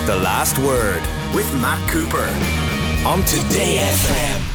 The Last Word with Matt Cooper on Today FM.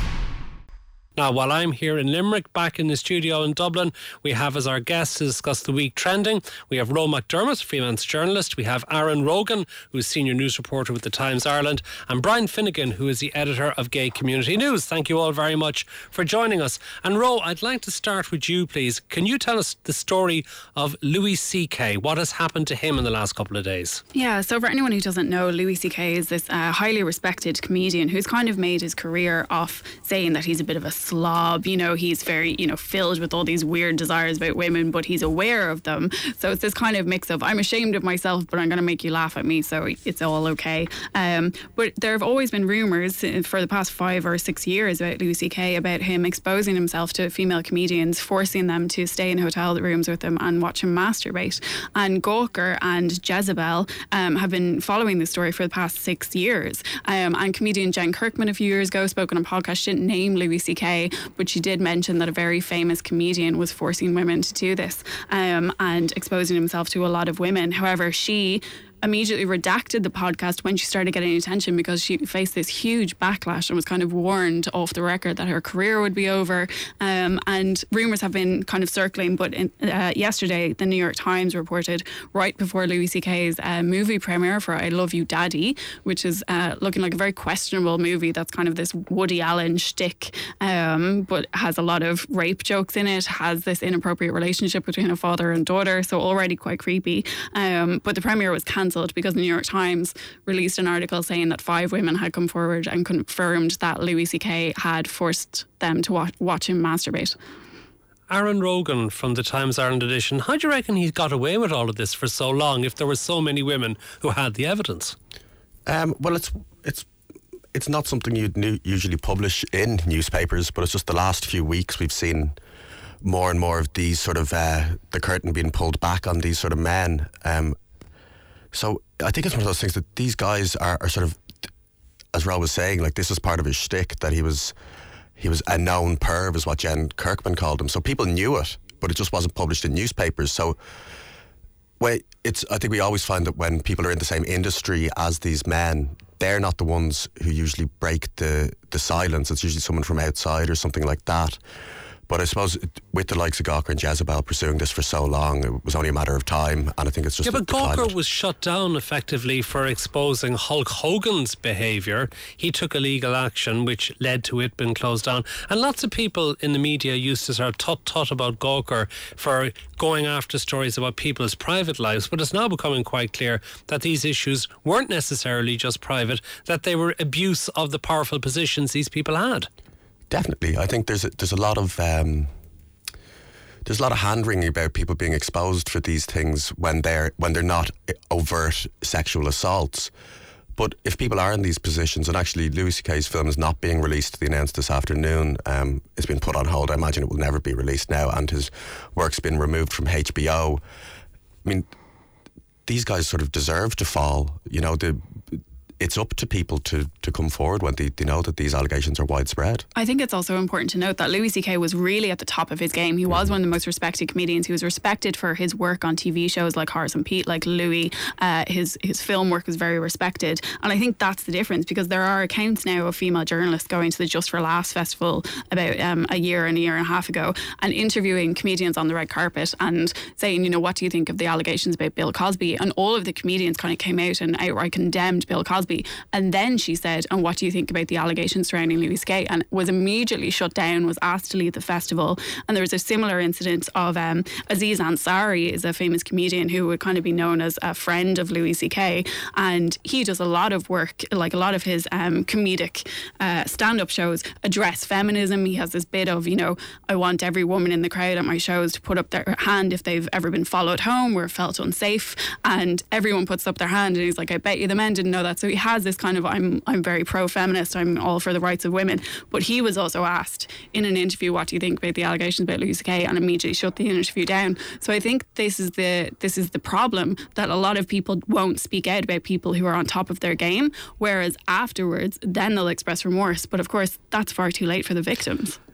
Now, while I'm here in Limerick, back in the studio in Dublin, we have as our guests to discuss the week trending. We have Ro McDermott, freelance journalist. We have Aaron Rogan, who is senior news reporter with the Times Ireland, and Brian Finnegan, who is the editor of Gay Community News. Thank you all very much for joining us. And Ro, I'd like to start with you, please. Can you tell us the story of Louis C.K.? What has happened to him in the last couple of days? Yeah, so for anyone who doesn't know, Louis C.K. is this highly respected comedian who's kind of made his career off saying that he's a bit of a slob. You know, he's very, filled with all these weird desires about women, but he's aware of them. So it's this kind of mix of, I'm ashamed of myself, but I'm going to make you laugh at me, so it's all okay. But there have always been rumours for the past 5 or 6 years about Louis C.K., about him exposing himself to female comedians, forcing them to stay in hotel rooms with him and watch him masturbate. And Gawker and Jezebel have been following this story for the past 6 years. And comedian Jen Kirkman a few years ago spoke on a podcast. She didn't name Louis C.K., but she did mention that a very famous comedian was forcing women to do this and exposing himself to a lot of women. However, she immediately redacted the podcast when she started getting attention because she faced this huge backlash and was kind of warned off the record that her career would be over. And rumours have been kind of circling, but yesterday the New York Times reported right before Louis C.K.'s movie premiere for I Love You Daddy, which is looking like a very questionable movie that's kind of this Woody Allen shtick, but has a lot of rape jokes in it, has this inappropriate relationship between a father and daughter, so already quite creepy. But the premiere was cancelled because the New York Times released an article saying that 5 women had come forward and confirmed that Louis C.K. had forced them to watch him masturbate. Aaron Rogan from the Times Ireland edition, how do you reckon he got away with all of this for so long if there were so many women who had the evidence? Well, it's not something you'd usually publish in newspapers, but it's just the last few weeks we've seen more and more of these sort of the curtain being pulled back on these sort of men. So I think it's one of those things that these guys are sort of, as Ro was saying, like this is part of his shtick, that he was a known perv is what Jen Kirkman called him. So people knew it, but it just wasn't published in newspapers. So I think we always find that when people are in the same industry as these men, they're not the ones who usually break the silence. It's usually someone from outside or something like that. But I suppose with the likes of Gawker and Jezebel pursuing this for so long, it was only a matter of time, and I think it's just... Yeah, but Gawker was shut down effectively for exposing Hulk Hogan's behaviour. He took illegal action, which led to it being closed down. And lots of people in the media used to sort of tut-tut about Gawker for going after stories about people's private lives, but it's now becoming quite clear that these issues weren't necessarily just private, that they were abuse of the powerful positions these people had. Definitely, I think there's a lot of hand wringing about people being exposed for these things when they're not overt sexual assaults. But if people are in these positions, and actually Louis C.K.'s film is not being released, they announced this afternoon, it's been put on hold. I imagine it will never be released now, and his work's been removed from HBO. I mean, these guys sort of deserve to fall. It's up to people to come forward when they know that these allegations are widespread. I think it's also important to note that Louis C.K. was really at the top of his game. He was one of the most respected comedians. He was respected for his work on TV shows like Horace and Pete, like Louis. His film work was very respected. And I think that's the difference, because there are accounts now of female journalists going to the Just for Laughs festival about a year and a half ago and interviewing comedians on the red carpet and saying, what do you think of the allegations about Bill Cosby? And all of the comedians kind of came out and outright condemned Bill Cosby. And then she said, and what do you think about the allegations surrounding Louis C.K.? And was immediately shut down, was asked to leave the festival. And there was a similar incident of Aziz Ansari is a famous comedian who would kind of be known as a friend of Louis C.K. And he does a lot of work, like a lot of his comedic stand-up shows address feminism. He has this bit of, I want every woman in the crowd at my shows to put up their hand if they've ever been followed home or felt unsafe. And everyone puts up their hand and he's like, I bet you the men didn't know that. So he has this kind of, I'm very pro-feminist, I'm all for the rights of women. But he was also asked in an interview, what do you think about the allegations about Louis C.K., and immediately shut the interview down. So I think this is the problem, that a lot of people won't speak out about people who are on top of their game, whereas afterwards then they'll express remorse. But of course that's far too late for the victims.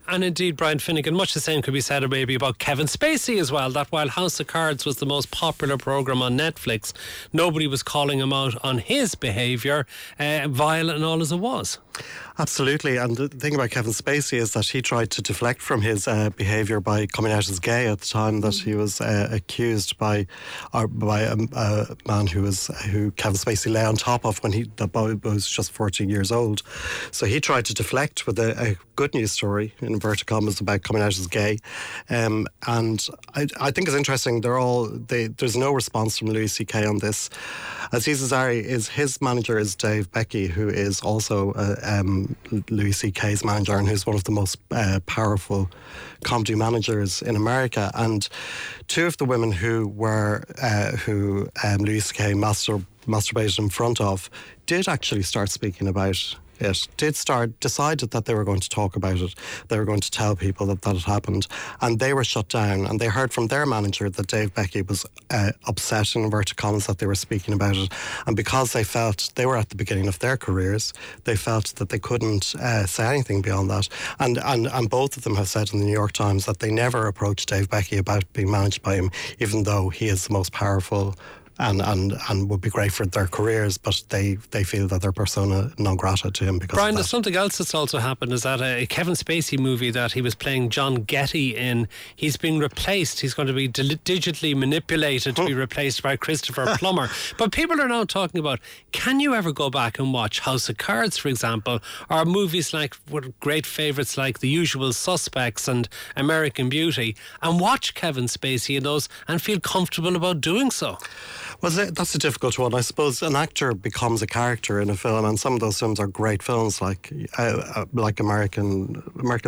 And indeed, Brian Finnegan, much the same could be said maybe about Kevin Spacey as well, that while House of Cards was the most popular programme on Netflix, nobody was calling him out on his behaviour, violent and all as it was. Absolutely, and the thing about Kevin Spacey is that he tried to deflect from his behaviour by coming out as gay at the time that he was accused by a man who Kevin Spacey lay on top of when the boy was just 14 years old. So he tried to deflect with a good news story, in inverted commas, about coming out as gay. And I think it's interesting, there's no response from Louis C.K. on this. Aziz Ansari, his manager is Dave Becky, who is also Louis C.K.'s manager and who's one of the most powerful comedy managers in America. And two of the women who Louis C.K. masturbated in front of did actually start speaking about it, decided that they were going to talk about it. They were going to tell people that had happened, and they were shut down. And they heard from their manager that Dave Becky was upset, in inverted commas, that they were speaking about it. And because they felt they were at the beginning of their careers, they felt that they couldn't say anything beyond that. And both of them have said in the New York Times that they never approached Dave Becky about being managed by him, even though he is the most powerful and would be great for their careers, but they feel that they're persona non grata to him because Brian, of that. there's something else that's also happened, is that a Kevin Spacey movie that he was playing John Getty in, he's being replaced. He's going to be digitally manipulated to be replaced by Christopher Plummer. But people are now talking about, can you ever go back and watch House of Cards, for example, or movies like great favourites like The Usual Suspects and American Beauty, and watch Kevin Spacey in those and feel comfortable about doing so? Well, that's a difficult one. I suppose an actor becomes a character in a film, and some of those films are great films, like American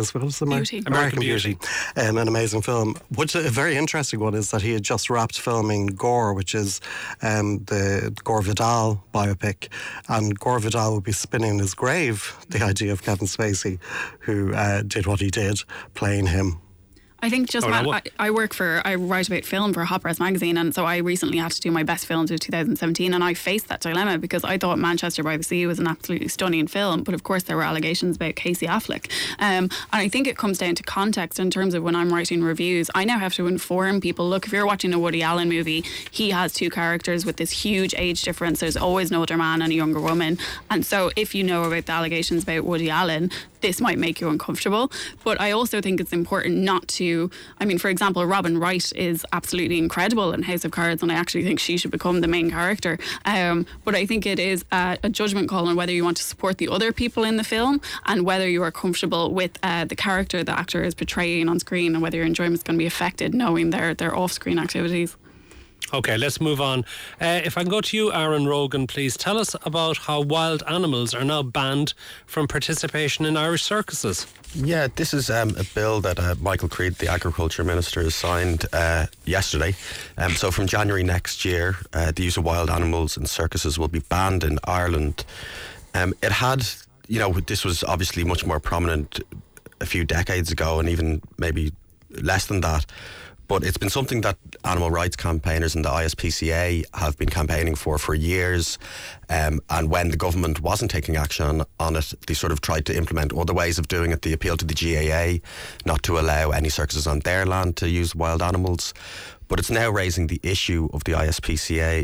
Beauty, an amazing film. Which a very interesting one is that he had just wrapped filming Gore, which is the Gore Vidal biopic, and Gore Vidal would be spinning in his grave the idea of Kevin Spacey, who did what he did, playing him. I think I write about film for Hot Press magazine, and so I recently had to do my best films of 2017, and I faced that dilemma because I thought Manchester by the Sea was an absolutely stunning film, but of course there were allegations about Casey Affleck, and I think it comes down to context in terms of when I'm writing reviews. I now have to inform people, look, if you're watching a Woody Allen movie, he has two characters with this huge age difference. There's always an older man and a younger woman, and so if you know about the allegations about Woody Allen, this might make you uncomfortable. But I also think it's important not to, for example, Robin Wright is absolutely incredible in House of Cards, and I actually think she should become the main character. But I think it is a judgment call on whether you want to support the other people in the film and whether you are comfortable with the character the actor is portraying on screen, and whether your enjoyment is going to be affected knowing their off-screen activities. Okay, let's move on. If I can go to you, Aaron Rogan, please tell us about how wild animals are now banned from participation in Irish circuses. Yeah, this is a bill that Michael Creed, the Agriculture Minister, has signed yesterday. So from January next year, the use of wild animals in circuses will be banned in Ireland. It had, this was obviously much more prominent a few decades ago, and even maybe less than that. But it's been something that animal rights campaigners and the ISPCA have been campaigning for years. And when the government wasn't taking action on it, they sort of tried to implement other ways of doing it. They appealed to the GAA not to allow any circuses on their land to use wild animals. But it's now raising the issue of the ISPCA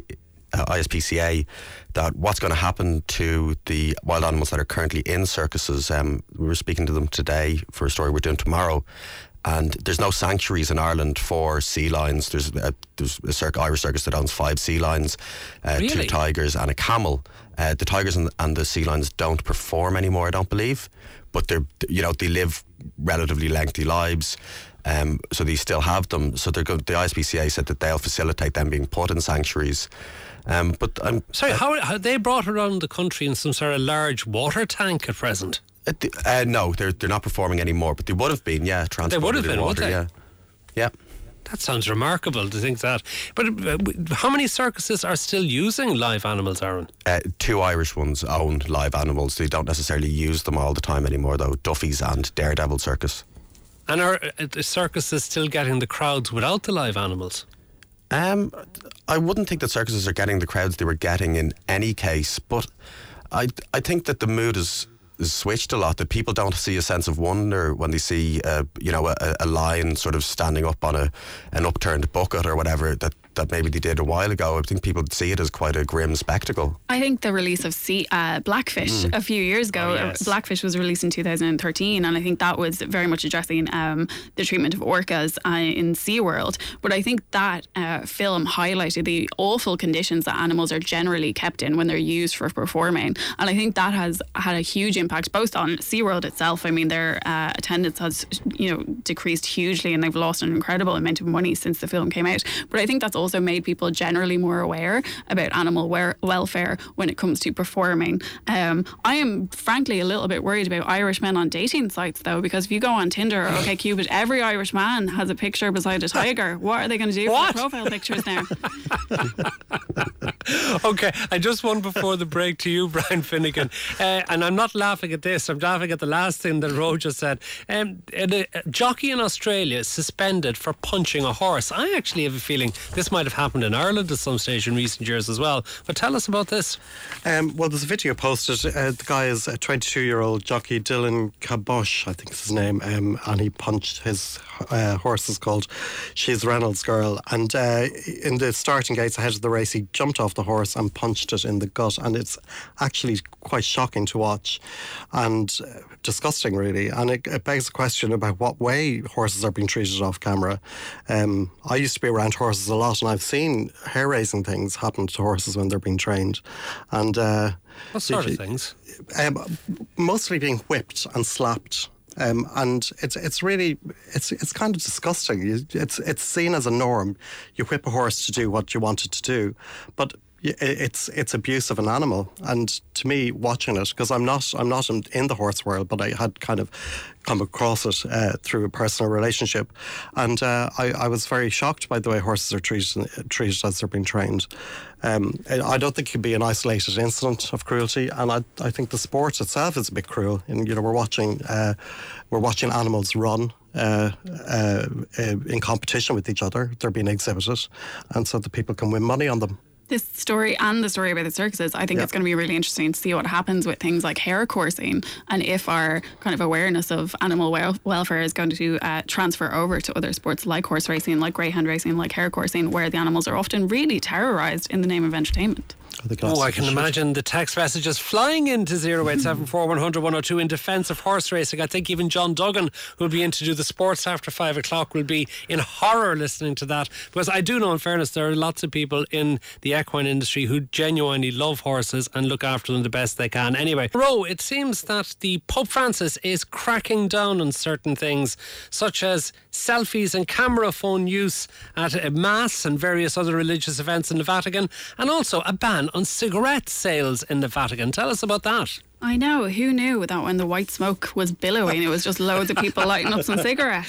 that what's going to happen to the wild animals that are currently in circuses. We were speaking to them today for a story we're doing tomorrow. And there's no sanctuaries in Ireland for sea lions. There's a Irish circus that owns 5 sea lions, Really? 2 tigers and a camel. The tigers and the sea lions don't perform anymore, I don't believe. But they live relatively lengthy lives. So they still have them. So the ISPCA said that they'll facilitate them being put in sanctuaries. Sorry, how they brought around the country in some sort of large water tank at present? No, they're not performing anymore, but they would have been, yeah. They would have been, water, would they? Yeah. Yeah. That sounds remarkable to think that. But how many circuses are still using live animals, Aaron? 2 Irish ones own live animals. They don't necessarily use them all the time anymore, though. Duffy's and Daredevil Circus. And are the circuses still getting the crowds without the live animals? I wouldn't think that circuses are getting the crowds they were getting in any case, but I think that the mood is switched a lot, that people don't see a sense of wonder when they see a lion sort of standing up on an upturned bucket or whatever that maybe they did a while ago. I think people see it as quite a grim spectacle. I think the release of Blackfish a few years ago, Blackfish was released in 2013, and I think that was very much addressing the treatment of orcas in SeaWorld. But I think that film highlighted the awful conditions that animals are generally kept in when they're used for performing, and I think that has had a huge impact both on SeaWorld itself. I mean, their attendance has decreased hugely, and they've lost an incredible amount of money since the film came out. But I think that's also made people generally more aware about animal welfare when it comes to performing. I am frankly a little bit worried about Irish men on dating sites, though, because if you go on Tinder or OkCupid, every Irish man has a picture beside a tiger. What are they going to do for their profile pictures now? Okay, I just one before the break to you, Brian Finnegan, and I'm not laughing at this, I'm laughing at the last thing that Ro just said. A jockey in Australia is suspended for punching a horse. I actually have a feeling this might have happened in Ireland at some stage in recent years as well, but tell us about this. Well, there's a video posted. The guy is a 22-year-old jockey, Dylan Kabosh, I think is his name, and he punched his horse is called She's Reynolds Girl, and in the starting gates ahead of the race he jumped off the horse and punched it in the gut, and it's actually quite shocking to watch and disgusting, really, and it begs the question about what way horses are being treated off camera. I used to be around horses a lot, and I've seen hair-raising things happen to horses when they're being trained, and what sort of things? Mostly being whipped and slapped. And it's really kind of disgusting. It's seen as a norm. You whip a horse to do what you want it to do, but it's abuse of an animal. And to me, watching it, because I'm not in the horse world, but I had kind of come across it through a personal relationship, and I was very shocked by the way horses are treated as they're being trained. I don't think it can be an isolated incident of cruelty, and I think the sport itself is a bit cruel. And we're watching animals run in competition with each other. They're being exhibited, and so the people can win money on them. This story and the story about the circuses, I think it's going to be really interesting to see what happens with things like hair coursing, and if our kind of awareness of animal welfare is going to transfer over to other sports like horse racing, like greyhound racing, like hair coursing, where the animals are often really terrorised in the name of entertainment. I can imagine the text messages flying into 0874 100 102 in defence of horse racing. I think even John Duggan, who'll be in to do the sports after 5 o'clock, will be in horror listening to that, because I do know, in fairness, there are lots of people in the equine industry who genuinely love horses and look after them the best they can. Anyway, Ro, it seems that the Pope Francis is cracking down on certain things, such as selfies and camera phone use at Mass and various other religious events in the Vatican, and also a ban on cigarette sales in the Vatican. Tell us about that. I know, who knew that when the white smoke was billowing, it was just loads of people lighting up some cigarettes.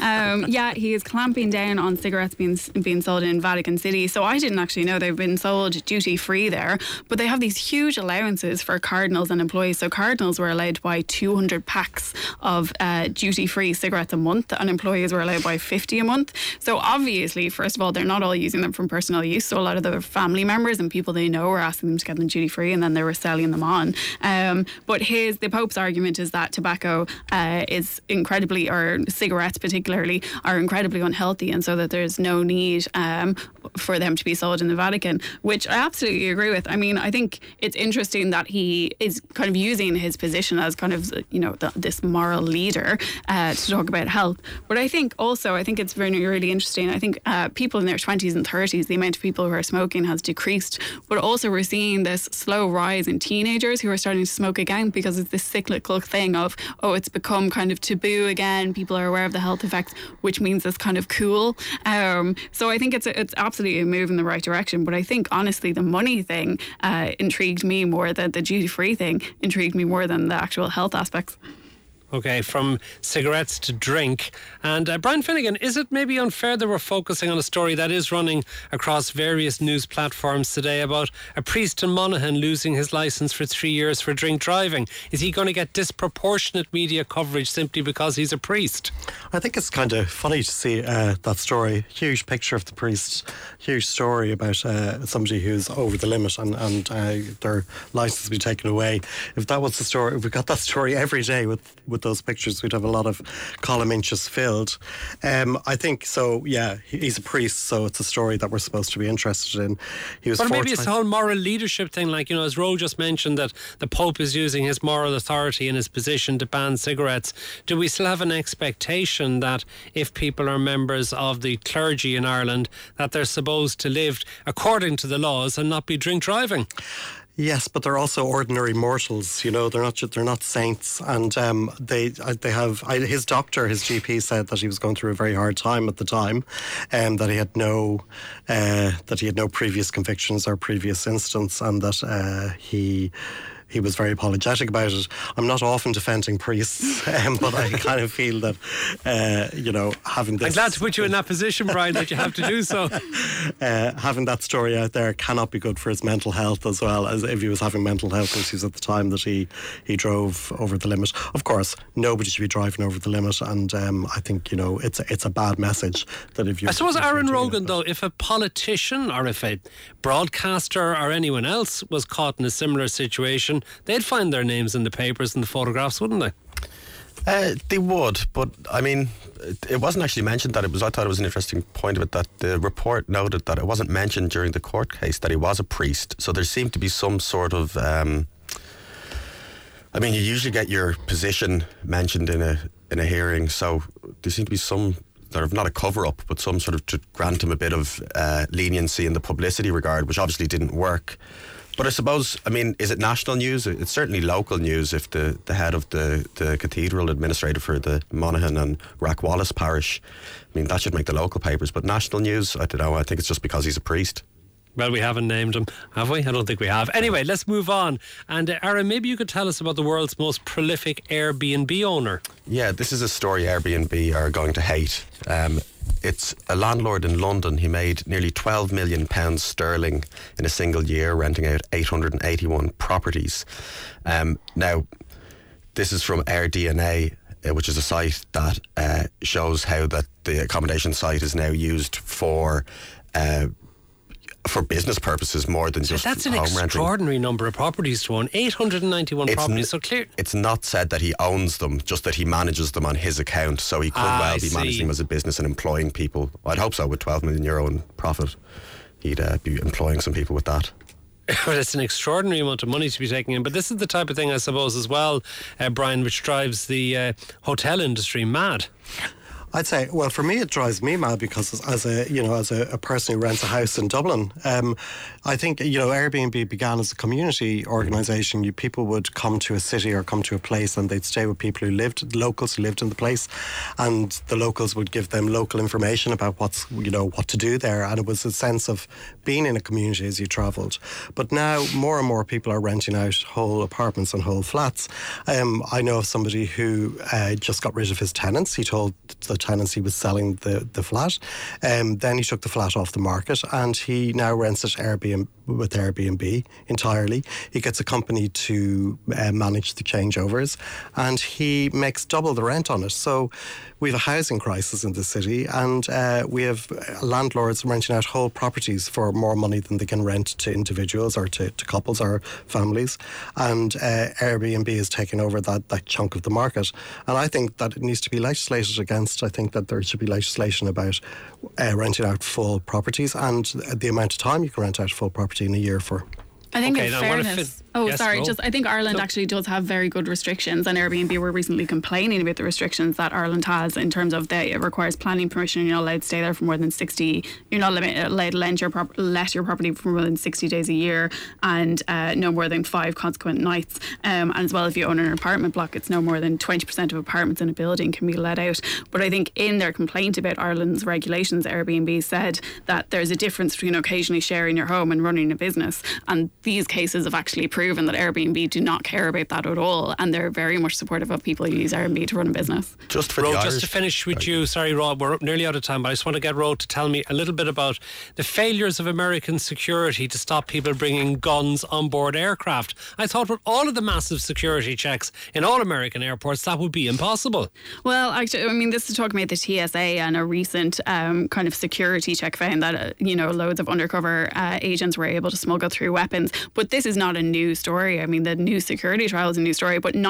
He is clamping down on cigarettes being sold in Vatican City. So I didn't actually know they've been sold duty free there, but they have these huge allowances for cardinals and employees. So cardinals were allowed to buy 200 packs of duty free cigarettes a month, and employees were allowed to buy 50 a month. So obviously, first of all, they're not all using them from personal use. So a lot of their family members and people they know were asking them to get them duty free, and then they were selling them on. But the Pope's argument is that tobacco is incredibly, or cigarettes particularly, are incredibly unhealthy, and so that there's no need for them to be sold in the Vatican, which I absolutely agree with. I mean, I think it's interesting that he is kind of using his position as kind of, this moral leader to talk about health. But I think it's really, really interesting. I think people in their 20s and 30s, the amount of people who are smoking has decreased, but also we're seeing this slow rise in teenagers who are starting to smoke again, because it's this cyclical thing of, it's become kind of taboo again. People are aware of the health effects, which means it's kind of cool. So I think it's absolutely a move in the right direction. But I think, honestly, the money thing intrigued me more than the duty-free thing intrigued me more than the actual health aspects. Okay, from cigarettes to drink. And Brian Finnegan, is it maybe unfair that we're focusing on a story that is running across various news platforms today about a priest in Monaghan losing his licence for 3 years for drink driving? Is he going to get disproportionate media coverage simply because he's a priest? I think it's kind of funny to see that story. Huge picture of the priest, huge story about somebody who's over the limit and their licence be taken away. If that was the story, if we got that story every day with those pictures, we'd have a lot of column inches filled. I think so. Yeah, he's a priest, so it's a story that we're supposed to be interested in. He was. But maybe it's the whole moral leadership thing, like, you know, as Ro just mentioned, that the Pope is using his moral authority in his position to ban cigarettes. Do we still have an expectation that if people are members of the clergy in Ireland, that they're supposed to live according to the laws and not be drink driving? Yes, but they're also ordinary mortals. You know, they're not saints, and they have. His doctor, his GP, said that he was going through a very hard time at the time, that he had no previous convictions or previous incidents, and that he was very apologetic about it. I'm not often defending priests, but I kind of feel that, you know, having this... I'm glad to put you in that position, Brian, that you have to do so. Having that story out there cannot be good for his mental health, as well as if he was having mental health issues at the time that he drove over the limit. Of course, nobody should be driving over the limit, and I think, you know, it's a bad message that if you... I suppose, Aaron Rogan, though, if a politician or if a broadcaster or anyone else was caught in a similar situation, they'd find their names in the papers and the photographs, wouldn't they? They would, but I mean, it wasn't actually mentioned that it was. I thought it was an interesting point of it that the report noted that it wasn't mentioned during the court case that he was a priest. So there seemed to be some sort of. I mean, you usually get your position mentioned in a hearing, so there seemed to be some. Sort of not a cover-up, but some sort of to grant him a bit of leniency in the publicity regard, which obviously didn't work. But I suppose, I mean, is it national news? It's certainly local news if the head of the cathedral administrator for the Monaghan and Rathwallace parish, I mean, that should make the local papers. But national news, I don't know, I think it's just because he's a priest. Well, we haven't named him, have we? I don't think we have. Anyway, let's move on. And Aaron, maybe you could tell us about the world's most prolific Airbnb owner. Yeah, this is a story Airbnb are going to hate. It's a landlord in London. He made nearly £12 million sterling in a single year, renting out 881 properties. Now, this is from AirDNA, which is a site that shows how that the accommodation site is now used for business purposes more than just that's an home renting. Extraordinary number of properties to own. 891 properties. So clear. It's not said that he owns them, just that he manages them on his account. So he could well be managing them as a business and employing people. I'd hope so. With €12 million in profit, he'd be employing some people with that. But it's an extraordinary amount of money to be taking in. But this is the type of thing, I suppose, as well, Brian, which drives the hotel industry mad. I'd say, well, for me, it drives me mad because as a person who rents a house in Dublin, I think, you know, Airbnb began as a community organisation. People would come to a city or come to a place and they'd stay with people locals who lived in the place, and the locals would give them local information about what to do there. And it was a sense of being in a community as you travelled. But now more and more people are renting out whole apartments and whole flats. I know of somebody who just got rid of his tenants. He told the tenants he was selling the flat. Then he took the flat off the market and he now rents it with Airbnb entirely. He gets a company to manage the changeovers and he makes double the rent on it. So we have a housing crisis in the city, and we have landlords renting out whole properties for more money than they can rent to individuals or to couples or families. And Airbnb is taking over that chunk of the market. And I think that it needs to be legislated against. I think that there should be legislation about renting out full properties and the amount of time you can rent out full property in a year for. I think in fairness... I think Ireland actually does have very good restrictions, and Airbnb were recently complaining about the restrictions that Ireland has in terms of it requires planning permission. You're not allowed to stay there for more than 60. You're not allowed to let your property for more than 60 days a year, and no more than 5 consequent nights. And as well, if you own an apartment block, it's no more than 20% of apartments in a building can be let out. But I think in their complaint about Ireland's regulations, Airbnb said that there's a difference between occasionally sharing your home and running a business, and these cases have actually proven that Airbnb do not care about that at all, and they're very much supportive of people who use Airbnb to run a business. Just for Ro, the just Irish, to finish with you, sorry Ro, we're nearly out of time, but I just want to get Ro to tell me a little bit about the failures of American security to stop people bringing guns on board aircraft. I thought with all of the massive security checks in all American airports, that would be impossible. Well, actually, I mean, this is talking about the TSA, and a recent kind of security check found that, loads of undercover agents were able to smuggle through weapons. But this is not a new story. I mean, the new security trial is a new story, but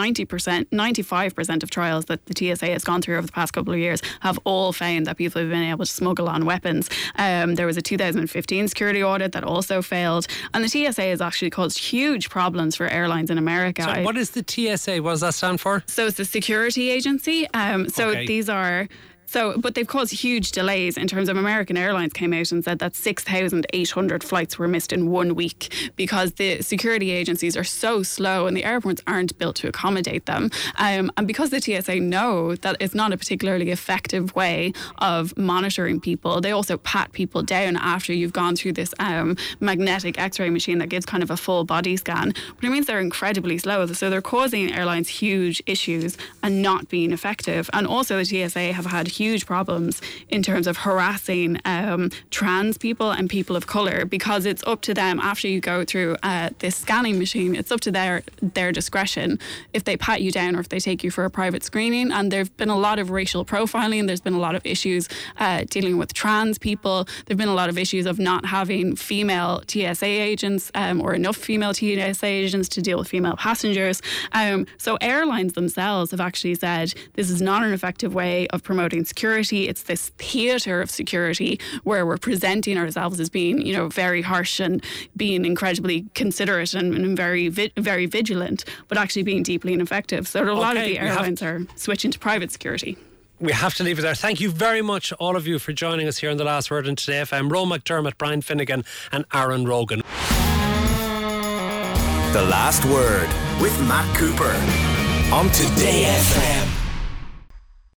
95% of trials that the TSA has gone through over the past couple of years have all found that people have been able to smuggle on weapons. There was a 2015 security audit that also failed, and the TSA has actually caused huge problems for airlines in America. So what is the TSA? What does that stand for? So it's the security agency. Okay. These are... but they've caused huge delays in terms of American Airlines came out and said that 6,800 flights were missed in 1 week because the security agencies are so slow and the airports aren't built to accommodate them. And because the TSA know that it's not a particularly effective way of monitoring people, they also pat people down after you've gone through this magnetic X-ray machine that gives kind of a full body scan. But it means they're incredibly slow. So they're causing airlines huge issues and not being effective. And also the TSA have had huge problems in terms of harassing trans people and people of colour, because it's up to them after you go through this scanning machine. It's up to their discretion if they pat you down or if they take you for a private screening. And there've been a lot of racial profiling. There's been a lot of issues dealing with trans people. There've been a lot of issues of not having female TSA agents or enough female TSA agents to deal with female passengers. So airlines themselves have actually said this is not an effective way of promoting security. It's this theatre of security where we're presenting ourselves as being, very harsh and being incredibly considerate and very vigilant, but actually being deeply ineffective. So a lot of the airlines are switching to private security. We have to leave it there. Thank you very much, all of you, for joining us here on The Last Word on Today FM. Ro McDermott, Brian Finnegan and Aaron Rogan. The Last Word with Matt Cooper on Today FM.